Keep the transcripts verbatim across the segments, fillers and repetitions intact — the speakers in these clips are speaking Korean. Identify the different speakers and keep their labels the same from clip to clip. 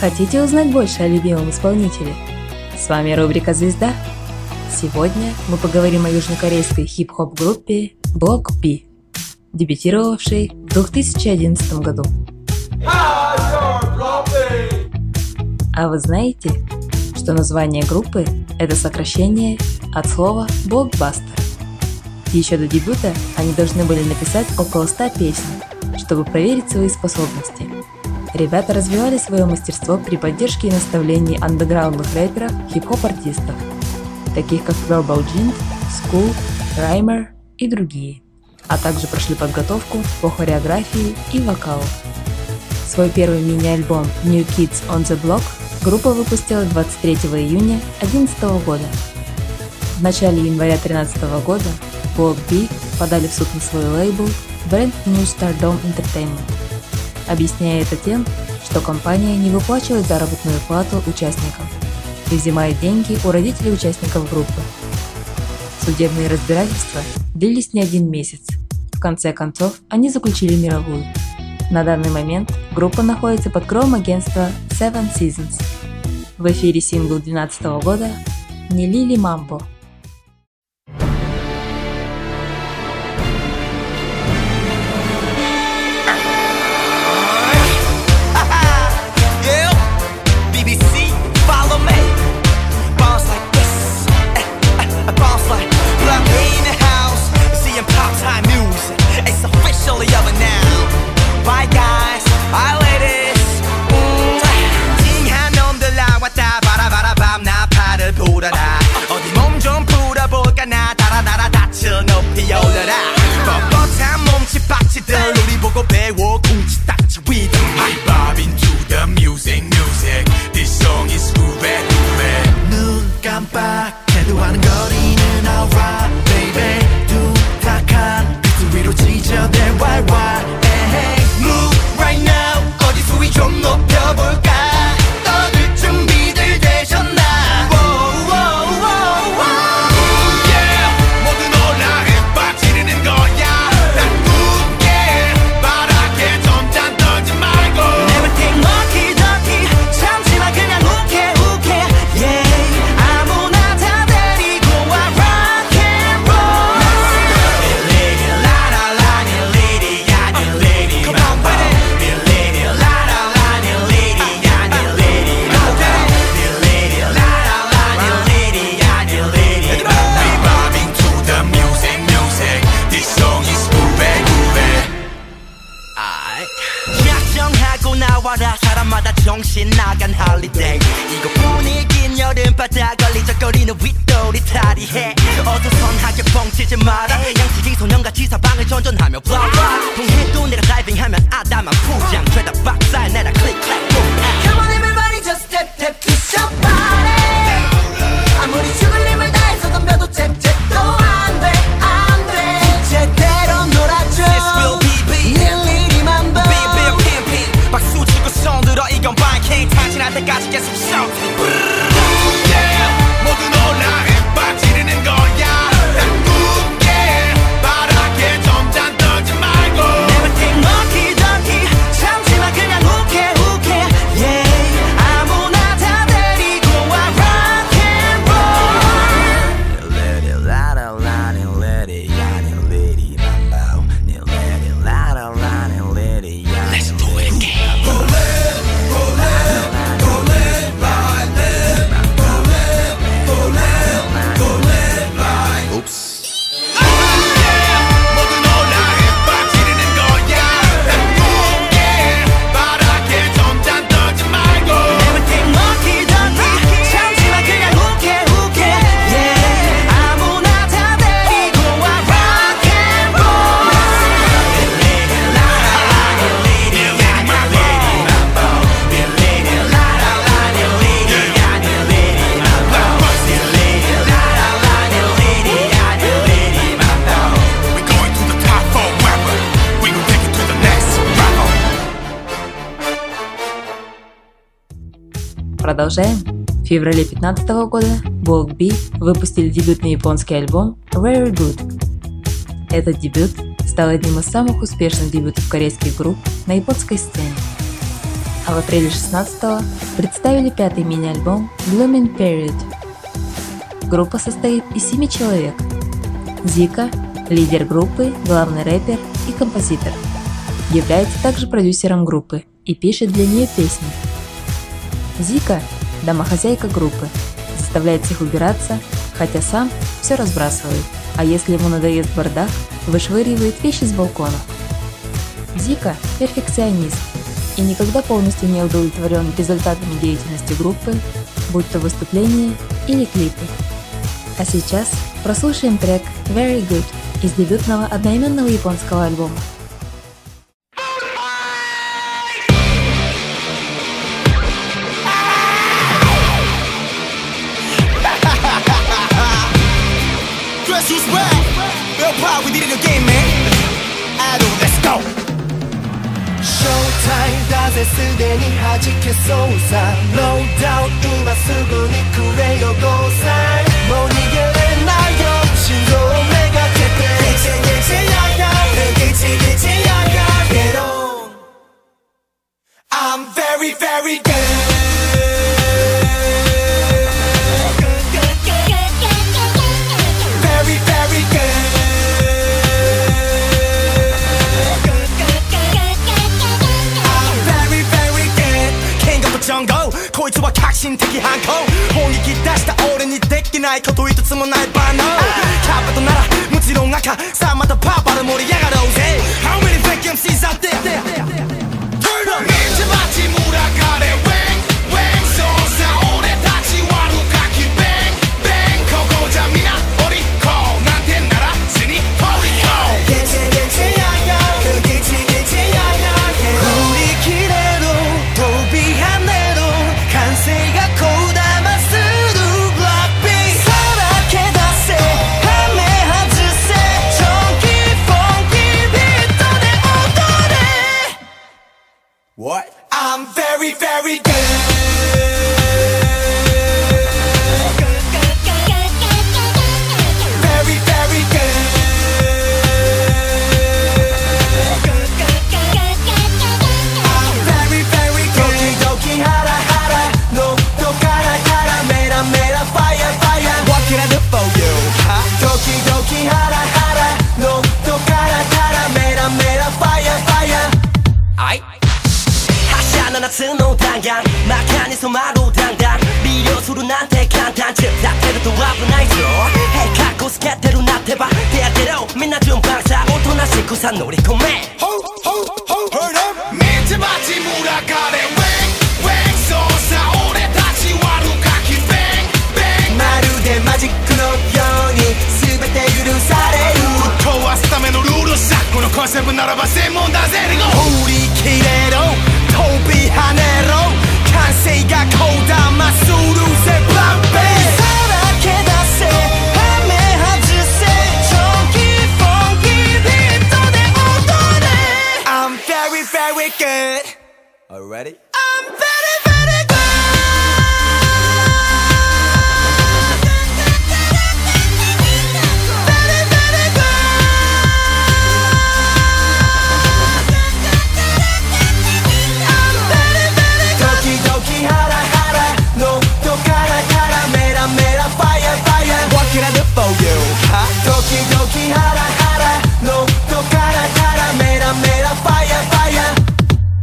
Speaker 1: Хотите узнать больше о любимом исполнителе? С вами рубрика «Звезда». Сегодня мы поговорим о южнокорейской хип-хоп группе Block B, дебютировавшей в две тысячи одиннадцатом году. А вы знаете, что название группы – это сокращение от слова «блокбастер»? Еще до дебюта они должны были написать около ста песен, чтобы проверить свои способности. Ребята развивали свое мастерство при поддержке и наставлении андеграундных рэперов, хип-хоп-артистов, таких как Verbal Jint, School, Rhymer и другие, а также прошли подготовку по хореографии и вокалу. Свой первый мини-альбом New Kids on the Block группа выпустила двадцать третьего июня две тысячи одиннадцатого года. В начале января две тысячи тринадцатого года Block B подали в суд на свой лейбл Brand New Stardom Entertainment, объясняя это тем, что компания не выплачивает заработную плату участникам и взимает деньги у родителей участников группы. Судебные разбирательства длились не один месяц. В конце концов, они заключили мировую. На данный момент группа находится под кровом агентства Seven Seasons. В эфире сингл две тысячи двенадцатого года «Не Лили Мамбо».
Speaker 2: 어디 몸 좀 풀어볼까 나 달아달아 다쳐 높이 올려라 뻣뻣한 몸짓 박치들 우리 보고 배워 쿵치딱지 리듬 I bob into the music music This song is groovy groovy 눈 깜빡해도 하는 거리는 alright baby 둔탁한 비트 위로 지저대 왈왈 에헤이 Move right now 어디 수위 좀 높여볼까 떠들 준비들 되셨나 사람마다 정신 나간 홀리데이 이거 분위긴 여름바다 걸리적거리는 윗돌이 탈의해 어두선하게 뻥치지 마라 양치기 소년같이 사방을 전전하며 블라블라 동해도 내가 다이빙하면 아담한 포장 죄다 박살 내다 클릭 클릭 Come on everybody just tap tap kiss your body 아무리 죽을 힘을 다해서 덤벼도 tap tap도 안돼 안돼 제대로 놀아줘 This will be 닐리리 맘보 박수 치고 손 들어 이건 바이킹 탄신할 때까지 계속 shout yeah 모두 놀라 햇반 지르는 거야 난 굳게 바라게 점잖 떨지 말고 Never think lucky ducky 참지마 그냥 우케 우케 yeah 아무나 다 데리고 와 rock and roll Let it la la la let it ya let it mambo let it la la la let it ya Let's do it again
Speaker 1: Продолжаем. В феврале две тысячи пятнадцатого года Block B выпустили дебютный японский альбом Very Good. Этот дебют стал одним из самых успешных дебютов корейских групп на японской сцене. а в апреле шестнадцатого представили пятый мини-альбом Blooming Period. Группа состоит из семи человек. Зика, лидер группы, главный рэпер и композитор, является также продюсером группы и пишет для нее песни. Зика – домохозяйка группы, заставляет всех убираться, хотя сам все разбрасывает, а если ему надоест бардак, вышвыривает вещи с балкона. Зика – перфекционист и никогда полностью не удовлетворен результатами деятельности группы, будь то выступления или клипы. А сейчас прослушаем трек Very Good из дебютного одноименного японского альбома.
Speaker 3: Showtime だぜすでに弾けそうさ No doubt 今すぐにくれよゴーサインもう逃げれないよ心臓をめがけて Gitchy gitchy ya ya Gitchy gitchy ya ya Get on I'm very very good Very very good 정고 こいつは革新的反抗本気出した俺にできないこと一つもないバノキャパとならもちろん赤さあまたパーパル盛り上がろうぜ How many fake エムシー out there? Turn up ミチバチ群がれ Wang Wang そうさ俺たちはルカキ Bang Bang ここじゃみなオリコーなんてなら死にホリコー Gitchy gitchy ya ya Gitchy gitchy ya ya 振り切れろ飛び跳ね歓声がこだまするブラックビーさらけ出せはめ外せチョンキーフォンキービートで踊れ What? I'm very very good Very very good I'm very very good ドキドキハラハラのどからからメラメラファイヤーファイヤー What can I do for you? ドキドキハラハラのどからからメラメラファイヤーファイヤーはいはしゃな夏の弾丸真っ赤に染まる弾丸魅了するなんて簡単チップ立ってると危ないぞ Hey カッコつけてるなってば手当てろみんな順番さおとなしくさ乗り込め Ho ho ho Heard up めちまち群がれ Wang Wang そうさ俺たちはルカキ Bang Bang まるでマジックのように全て許されるぶっ壊すためのルールさこのコンセプトならば専門だぜ振り切れろ飛び跳ねろ歓声がこだまするぜバンベーさらけ出せはめ外せチョンキーフォンキービートで踊れ I'm very very good Are you ready? I'm very very good Very very good I'm very very good ドキドキハラハラのどからからメラメラファイヤーファイヤー What can I do for you? ドキドキハラハラのどからからメラメラファイヤーファイヤー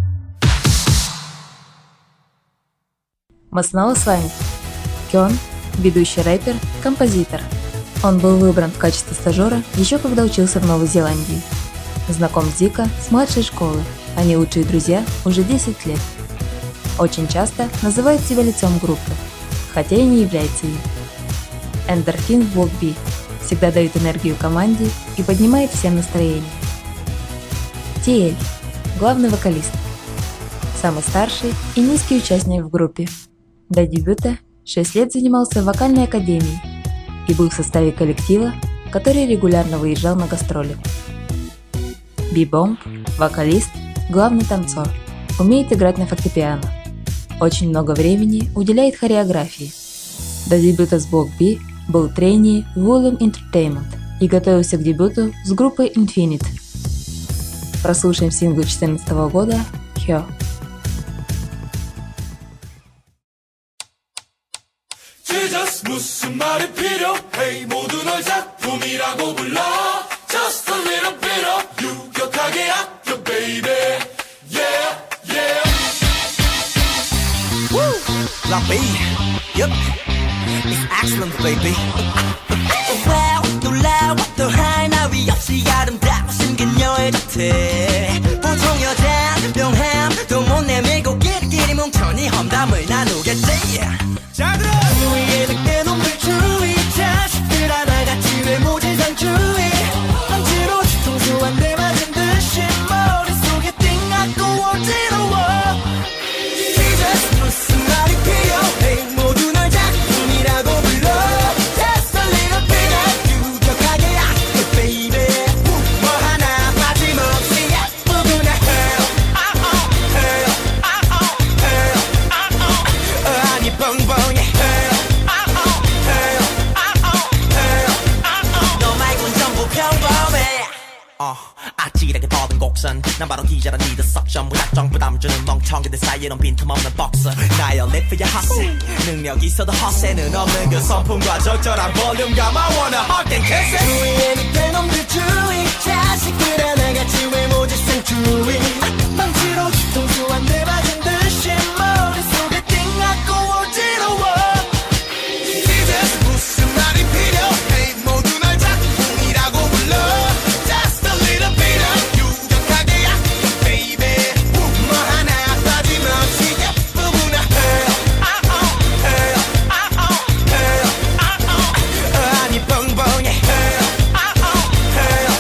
Speaker 1: Мы снова с вами. Кён – ведущий рэпер, композитор. Он был выбран в качестве стажера еще когда учился в Новой Зеландии. Знаком с Зика с младшей школы, они лучшие друзья уже десять лет. Очень часто называет себя лицом группы, хотя и не является им. Эндорфин в блок Би всегда дает энергию команде и поднимает всем настроение. Тиэль – главный вокалист, самый старший и низкий участник в группе. До дебюта шесть лет занимался в вокальной академии и был в составе коллектива, который регулярно выезжал на гастроли. Би-бомб – вокалист, главный танцор, умеет играть на фортепиано. Очень много времени уделяет хореографии. До дебюта с блок Би был трейни в William Entertainment и готовился к дебюту с группой Infinite. Прослушаем сингл две тысячи четырнадцатого года «Hyo».
Speaker 3: 무슨 말이 필요해 모두 널 작품이라고 불러 Just a little bit of 유격하게 아껴 baby Yeah yeah
Speaker 2: Woo! Love me Yup It's excellent baby Wow 놀라워 또 하나 위 없이 아름다워 신긴 여의 자태 보통 여잔 명함 또 못 내밀고 끼리끼리 뭉쳐니 험담을 나누겠지
Speaker 3: 자 들어
Speaker 2: 주위에 늑대 놈들 주위 자식들 하나같이 외모지상 주의 망치로 뒤통수 한 대 맞은 듯이 머릿속에 띵하고 어지러워 Jesus 무슨 말이 필요해 모두 널 작품이라고 불러 Just a little bit of 유격하게 아껴 baby 뭐 하나 빠짐없이 예쁘구나 Hell Hell Hell Hell 아니 뻥뻥해 Hell Hell Hell 너 말곤 전부 평범해 어, 아찔하게 뻗은 곡선 난 바로 기자란 니들 석션 무작정 부담 주는 멍청이들 사이에는 빈틈없는 복선 나의 리프의 헛세 능력 있어도 헛세는 없는 그 성품과 적절한 볼륨감 I wanna hug and kiss it 주위에 늑대 놈들 주위 자식들 하나같이 외모지상 주위 망치로 뒤통수 한 대 맞은 듯이 머릿속에 띵하고 어지러워
Speaker 3: Jesus 무슨 말이 필요해 모두 널 작품이라고 불러 Just a little bit of 유격하게 아껴 baby 뭐 하나 빠짐없이 예쁘구나 Hell Hell Hell
Speaker 2: 아니 뻥뻥해
Speaker 3: Hell Hell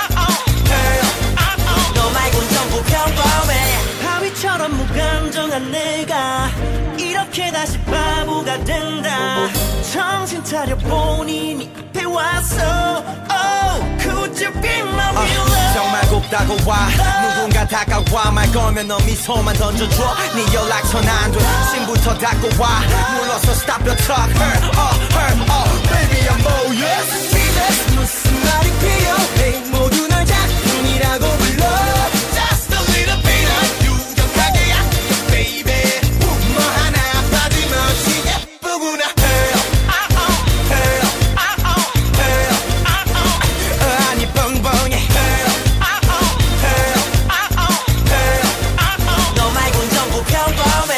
Speaker 3: Hell
Speaker 2: 너 말곤 전부 평범해 하위처럼 무감정한 내가 이렇게 다시 바보가 된다 정신 차려 본인이 앞에 왔어 Oh could you be my real love 정말 곱다고 와 누군가 다가와 말 걸면 너 미소만 던져줘 네 연락처는 안돼 신부터 닫고 와 눌러서 stop your talk Her oh her oh baby I'm all yes Jesus 무슨 말이 필요해 모두 널 작품이라고 불러
Speaker 3: Just a little bit of 유격하게 아껴 baby 뭐 하나 빠짐없이 예쁘구나 Hell Hell Hell
Speaker 2: 아니 뻥뻥해
Speaker 3: Hell Hell Hell
Speaker 2: 너 말곤 전부 평범해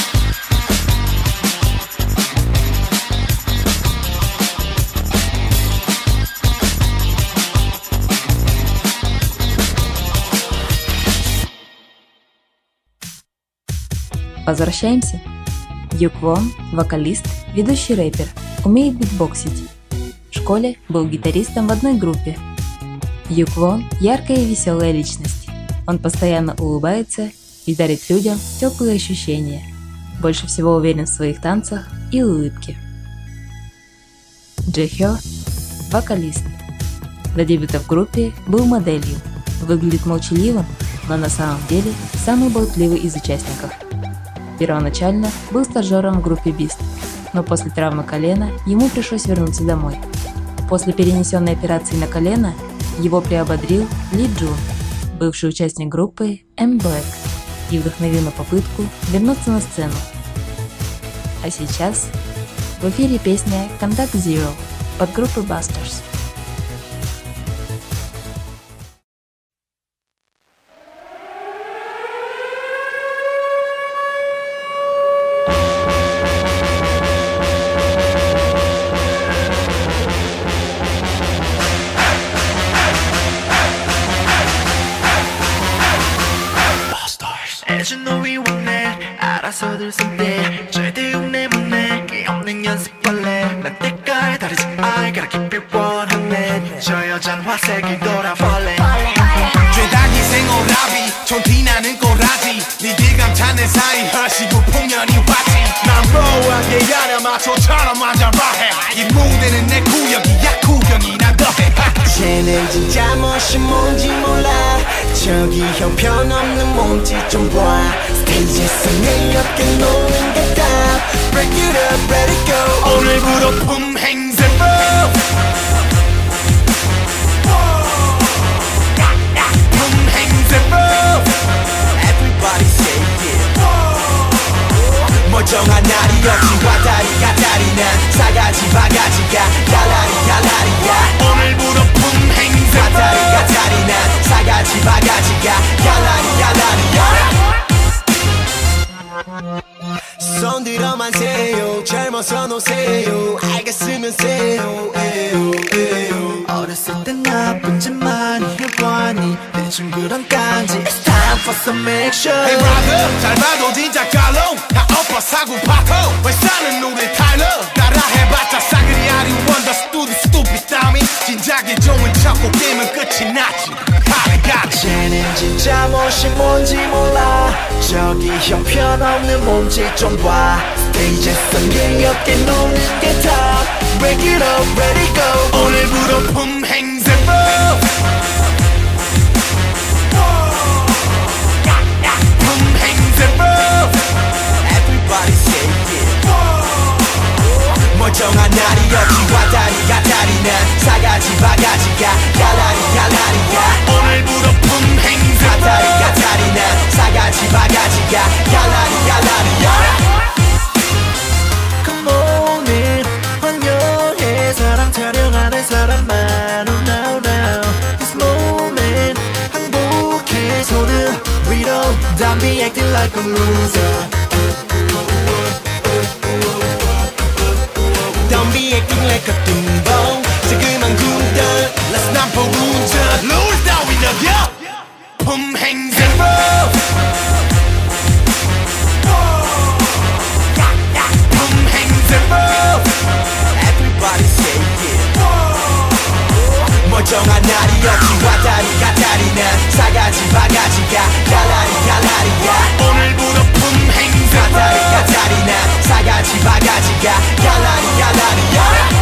Speaker 1: Возвращаемся. Юквон, вокалист, ведущий рэпер, умеет битбоксить. В школе был гитаристом в одной группе. Юквон – яркая и веселая личность. Он постоянно улыбается и дарит людям теплые ощущения. Больше всего уверен в своих танцах и улыбке. Джихё – вокалист. До дебюта в группе был моделью. Выглядит молчаливым, но на самом деле самый болтливый из участников. Первоначально был стажером в группе Beast, но после травмы колена ему пришлось вернуться домой. После перенесенной операции на колено его приободрил Ли Джун, бывший участник группы M-Black, и вдохновил на попытку вернуться на сцену. А сейчас в эфире песня Contact Zero от группы Busters.
Speaker 2: 애주노이 원해 알아서들 손대 절대 흉내못 게 없는 연습 벌레 난 때깔 다르지 I gotta keep it 원하네 저 여잔 화색이 돌아 벌레
Speaker 3: 죄다기 생오라비 촌티나는 꼬라지 니들 감탄의 사이 허시고 풍년이 왔지 난 로우하게 야나 마초처럼 맞아봐해 이 무대는 내 구역이야 구경이나 더해
Speaker 2: 쟤는 진짜 멋이 뭔지 몰라 저기 형편없는 몸짓 좀 봐 스테이지에서 내 어깨 놓는 게 다 Break it up, let it go
Speaker 3: 오늘부로 품행세법 품행세법
Speaker 2: Everybody say yeah
Speaker 3: 멀쩡한 날이 없지 왔다리 갔다리 난 사가지 사가지 바가지가 갈라리 갈라리야
Speaker 2: 오늘부로 품행세
Speaker 3: 가타리 가타리 난 사가지 바가지가 갈라리 갈라리야 손 들어만 세요 젊어서 노세요 알겠으면 세요 에요 에요 어렸을 땐 나쁜 짓만 해보니 대충 그런 깐지 It's time for some action
Speaker 2: Hey brother 잘 봐도 진짜 깔롱 다 엎어 사고 파토 왜 사는 우리 타일러 따라 해봤자 싸그리 아리 원더 스투디 스투피 따위 진작에 좋은 척고 게임은 끝이 났지 파리같이
Speaker 3: 쟤는 진짜 멋이 뭔지 몰라 저기 형편없는 몸짓 좀 봐 스테이지에서 예엽게 노는 게 다 Break it up, ready go
Speaker 2: 오늘부로 품행세 품행세
Speaker 3: Everybody say it 멀쩡한 날이었지 왔다리 갔다리 난 사가지 바가지가 갈라리 갈라리야
Speaker 2: 오늘부로 품행세
Speaker 3: 갔다리 갔다리 난 사가지 바가지가 갈라리 갈라리야 Come on in 환영해 사랑 타령하는 사람만 Oh now now This moment 행복해 손을 위로 Don't be acting like a loser Don't be acting like a 뚱보 지금은 군단
Speaker 2: Let's not for 운전 Lose 따위 너겨 품행세 품행세
Speaker 3: Everybody say it 멀쩡한 날이었지 왔다리 갔다리 난 사가지 바가지가 갈라리 갈라리야
Speaker 2: 오늘부로 품행세
Speaker 3: 갔다리 갔다리 난 사가지 바가지가 갈라리 갈라리야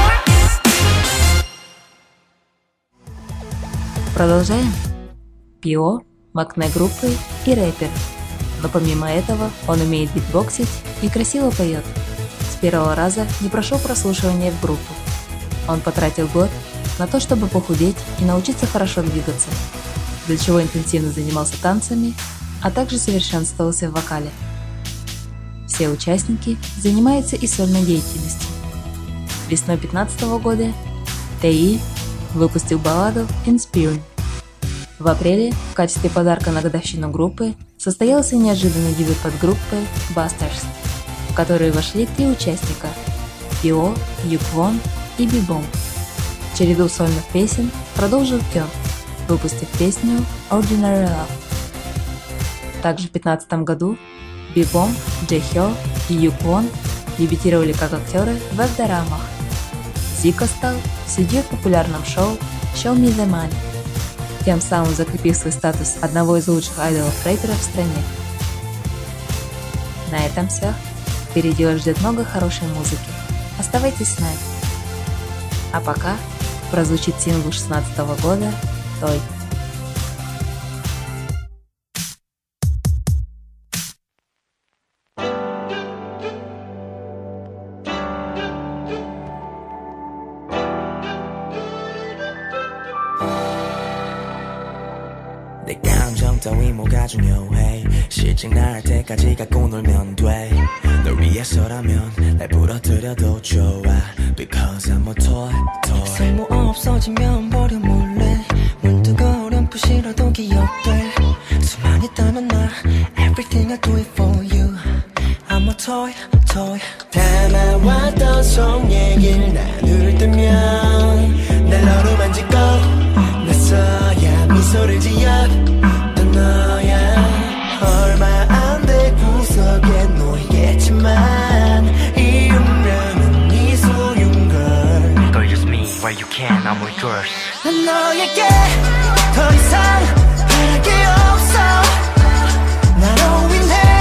Speaker 1: Продолжаем. Пио, макне группы и рэпер. Но помимо этого он умеет битбоксить и красиво поет. С первого раза не прошел прослушивание в группу. Он потратил год на то, чтобы похудеть и научиться хорошо двигаться, для чего интенсивно занимался танцами, а также совершенствовался в вокале. Все участники занимаются и сольной деятельностью. Весной две тысячи пятнадцатого года Тэйи выпустил балладу «Inspire». В апреле в качестве подарка на годовщину группы состоялся неожиданный дебют подгруппы Busters, в которую вошли три участника – Пио, Юквон и Бибом. Череду сольных песен продолжил Кё, выпустив песню «Ordinary Love». Также в две тысячи пятнадцатом году Бибом, Джэхё и Юквон дебютировали как актеры в веб-дорамах. Зико стал судьей в популярном шоу «Show Me the Money», тем самым закрепив свой статус одного из лучших айдолов-рэперов в стране. На этом все. Впереди вас ждет много хорошей музыки. Оставайтесь с нами. А пока прозвучит сингл шестнадцатого года «Той».
Speaker 3: 내 감정 따위 뭐가 중요해 실증 날 때까지 갖고 놀면 돼 널 위해서라면 날 부러뜨려도 좋아 Because I'm a toy, toy 쓸모 없어지면 버려 몰래 문득 어렴풋이라도 기억돼 수만 있다면 나 Everything I do it for you I'm a toy, toy 담아왔던 속 얘기를 나눌 때면 날 너로 만지고 나서야 미소를 지어 넌 너야 얼마 안 돼 구석에 놓이겠지만 이 운명은 네 소유인 걸
Speaker 4: Girl, just me, where you can, I'm with yours.
Speaker 3: 난 너에게 더 이상 바랄 게 없어 나로 인해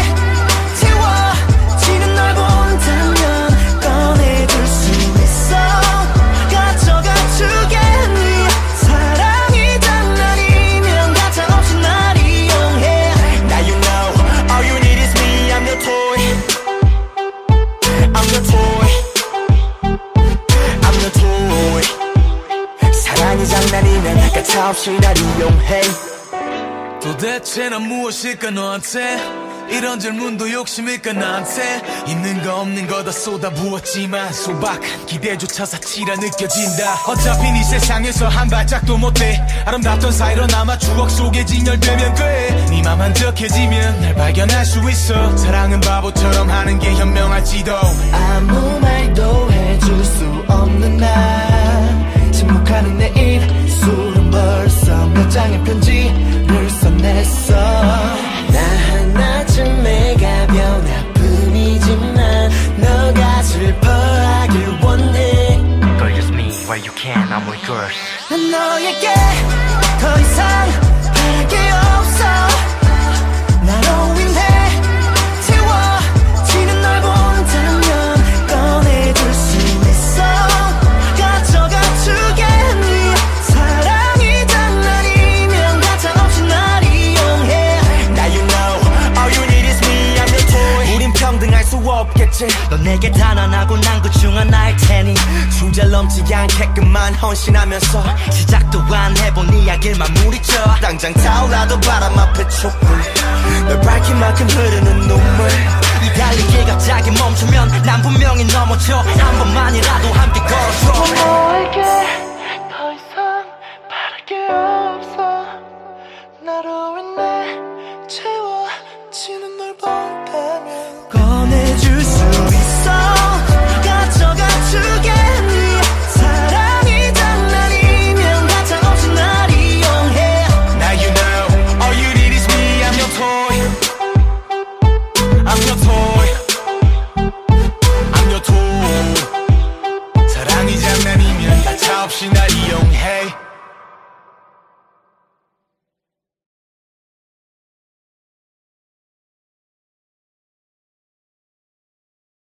Speaker 3: 채워지는 널 본다면 꺼내줄 수 있어 가져가 주겠니 사랑이 장난이면 가차없이 날 이용해 Now you know all you need is me I'm your toy I'm your toy I'm your toy 사랑이 장난이면 가차없이 날 이용해
Speaker 2: 도대체 난 무엇일까 너한테
Speaker 3: 이런 질문도 욕심일까 나한테 있는 거 없는 거 다 쏟아부었지만 소박한 기대조차 사치라 느껴진다. 어차피 네 세상에서 한 발짝도 못돼. 아름답던 사이로 남아 추억 속에 진열되면 돼. 네 맘 한적해지면 날 발견할 수 있어. 사랑은 바보처럼 하는 게 현명할지도.
Speaker 5: 아무 말도 해줄 수 없는 날 침묵하는 내 입술은 벌써 몇 장의 편지를 써냈어. 나 하나쯤의 가벼운 아픔이지만 너가 슬퍼하길 원해.
Speaker 4: Girl, just me where you can, I'm with yours.
Speaker 5: 난 너에게 더 이상 바랄 게 없어. 나로 인해 채워지는 널 본다면 꺼내줄 수 있어. 가져가 주겠니. 사랑이 장난이면 가차없이 날 이용해.
Speaker 3: Now you know all you need is me, I'm your toy. 우린 평등할 수 없겠지.
Speaker 2: 넌 내게 단언하고 난 그 중 하나일 테니
Speaker 3: 주절 넘지 않게끔만 헌신하면서
Speaker 2: 시작도 안 해본 이야기를 마무리쳐.
Speaker 3: 당장 타올라도 바람 앞에 촛불. 널 밝힌 만큼 흐르는 눈물.
Speaker 2: 이 달리기 갑자기 멈추면 난 분명히 넘어져. 한 번만이라도 함께 걸어줘.
Speaker 5: 너에게